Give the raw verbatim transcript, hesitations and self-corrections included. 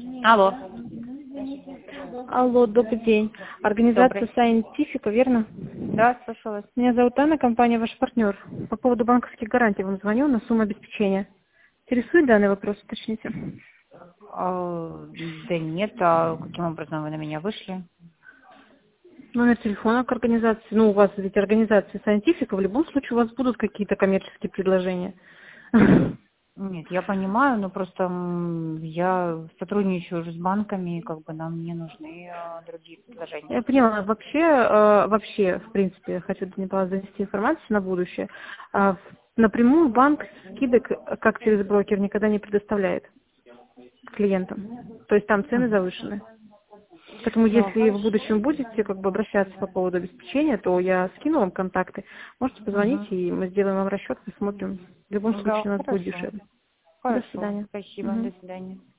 Алло. Алло, добрый день. Организация Добрый. Scientific, верно? Да, слушаю вас. Меня зовут Анна, компания «Ваш партнер». По поводу банковских гарантий вам звоню на сумму обеспечения. Интересует данный вопрос, уточните. А, да нет, а каким образом вы на меня вышли? Номер телефона к организации. Ну, у вас ведь организация Scientific, в любом случае у вас будут какие-то коммерческие предложения. Нет, я понимаю, но просто м, я сотрудничаю уже с банками, и как бы нам не нужны а, другие предложения. Я поняла. Вообще, э, вообще, в принципе, хочу для вас донести информацию на будущее. А, в- напрямую банк скидок, как через брокер, никогда не предоставляет клиентам. То есть там цены Мгм. завышены. Поэтому Ну, если в будущем будете как бы обращаться по поводу обеспечения, то я скину вам контакты. Можете позвонить, мгм. и мы сделаем вам расчет, посмотрим. В любом Да, случае у нас будет хорошо. дешевле. До Хорошо. свидания. Спасибо. Мгм. До свидания.